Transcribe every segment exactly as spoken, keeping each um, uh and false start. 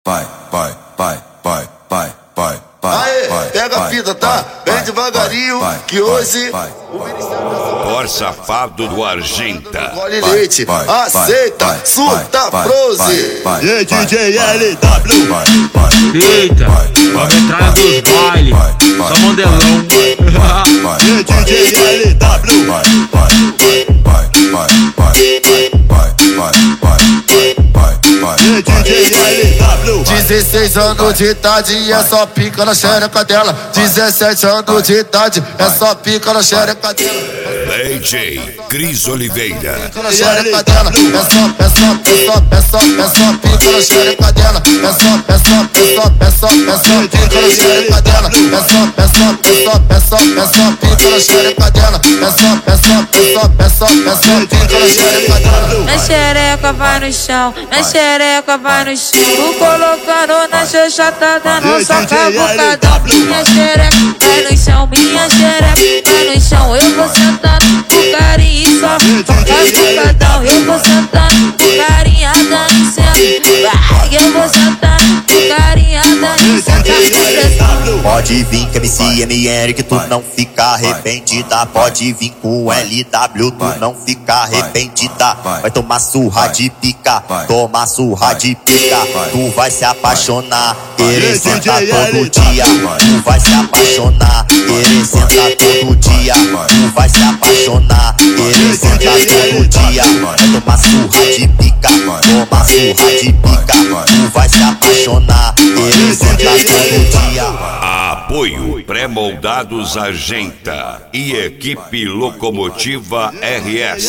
vai, vai, vai, vai, vai, vai, vai. Aê, vai, pega vai, a fita, tá? vai, Bem devagarinho, vai, que hoje vai, o Ministério Por safado do Argenta. Gole leite, vai, aceita, vai, surta, vai, prose. vai, E vai, D J vai, L W. vai, vai, Eita, vai, a metralha dos baile, vai, só modelão. vai, E D J L W. vai, vai, vai, vai, vai, vai, vai, vai, vai, E D J L W. dezesseis anos de idade e é só pica na xereca dela. dezessete anos de idade é só pica na xereca dela. D J Cris Oliveira. Pica na xereca dela. É só, é só, é só, é só, é só pica na xereca dela. É só, é só, é só, é só, é só pica na xereca dela. É só, é só, é só, é só, é só pica na xereca dela. É só, é só, é só, é só, é só pica na xereca dela. Minha xereca vai no chão, minha xereca vai no chão. Tu colocando na xoxa, tá dando saca bocadão. Minha xereca vai no chão, minha xereca vai no chão. Eu vou sentando com carinho e só faz bocadão. Eu vou sentando com carinho, dando licença. Vai, eu vou sentando com carinho, dando licença. Pode vir com M C M R que tu não fica arrependida. Pode vir com L W, tu não fica arrependida. Vai tomar surra de pica, tomar surra de pica. Tu vai se apaixonar, querer sentar todo dia. Tu vai se apaixonar, querer sentar todo dia. Tu vai se apaixonar, querer sentar todo dia. Vai tomar surra de pica, tomar surra de pica. Tu vai se apaixonar, querer sentar todo dia. Apoio Pré-Moldados Argenta e Equipe Locomotiva R S.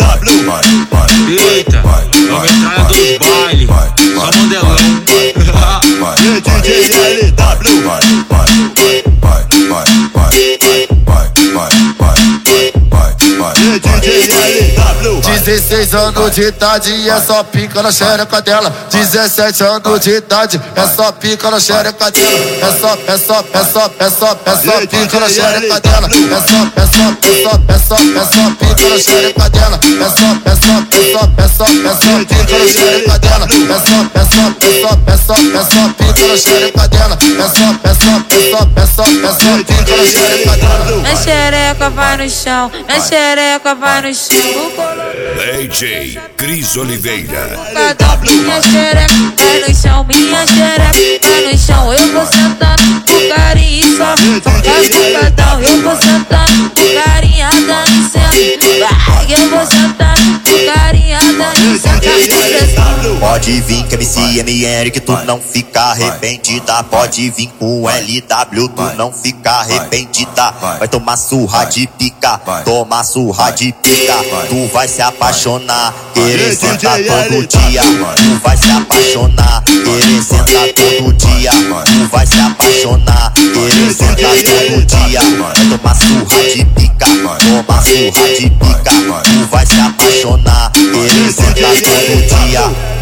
Eita, a metralha dos baile, só modelão. E D J L W. vai, vai, vai, vai, vai, vai, vai, vai, vai, E D J L W. dezesseis anos de idade e é só pica na xereca dela. dezessete anos de idade é só pica na xereca dela. É só, é só, é só, é só, é só pica na xereca dela. É só, é só, é só, é só, é só pica na xereca dela. É só, é só, é só, é só, é só pica na xereca dela. É só, é só, é só, é só, é só pica na xereca dela. É só, é só, é só, é só, é só pica na xereca dela. Minha xereca vai no chão, minha xereca vai no chão. D J Cris Oliveira. Minha xereca vai no chão, minha xereca vai no chão. Eu vou sentando com carinho e só faz bocadão. Eu vou sentando com carinho, dando licença. Vai, eu vou sentando com carinho, dando licença. Pode vir com M C M R que tu não fica arrependida. Pode vir com L W, tu não fica arrependida. Vai tomar surra de pica, tomar surra de pica. Tu vai se apaixonar, querer sentar todo dia. Tu vai se apaixonar, querer sentar todo dia. Tu vai se apaixonar, querer sentar todo dia. Vai tomar surra de pica, tomar surra de pica. Tu vai se apaixonar, querer sentar todo dia.